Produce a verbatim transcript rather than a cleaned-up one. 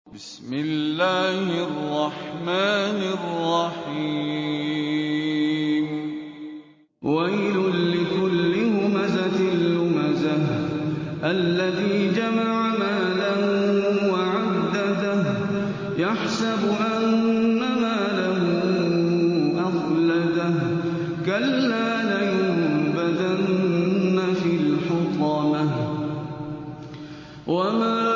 بسم الله الرحمن الرحيم ويل لكل همزة لمزة الذي جمع مالا وعدده يحسب أن ماله أخلده كلا لينبذن في الحطمة وما